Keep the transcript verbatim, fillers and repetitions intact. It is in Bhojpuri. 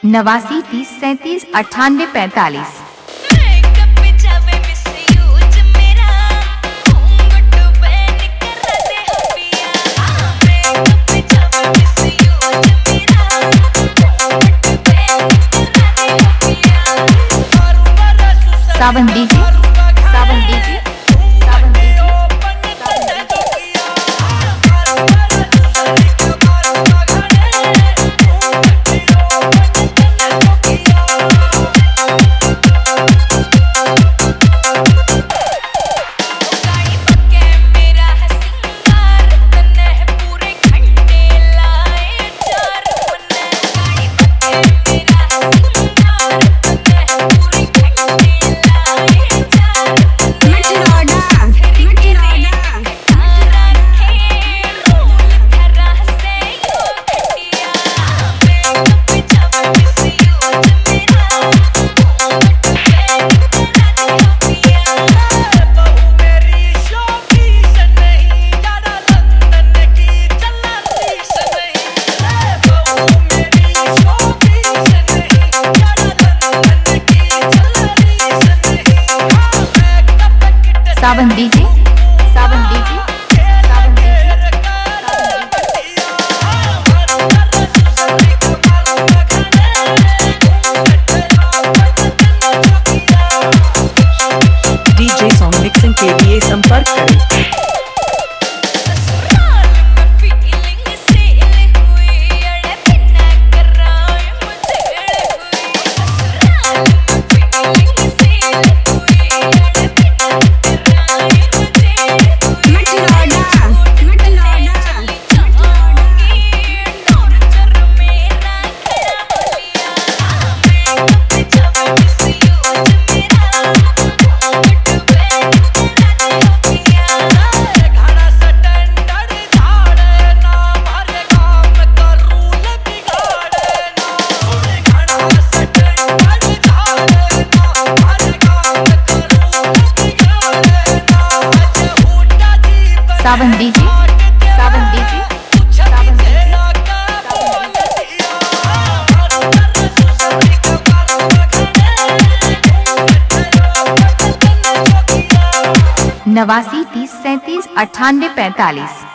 नवासी तीस सैंतीस अट्ठानवे पैंतालीस। Sawan DJ Sawan DJ Sawan DJ Sawan DJ Sawan DJ Sawan DJ DJ song mixing के लिए संपर्क करें। Sawan DJ Sawan DJ Sawan DJ नवासी तीस सैंतीस अट्ठानवे पैंतालीस।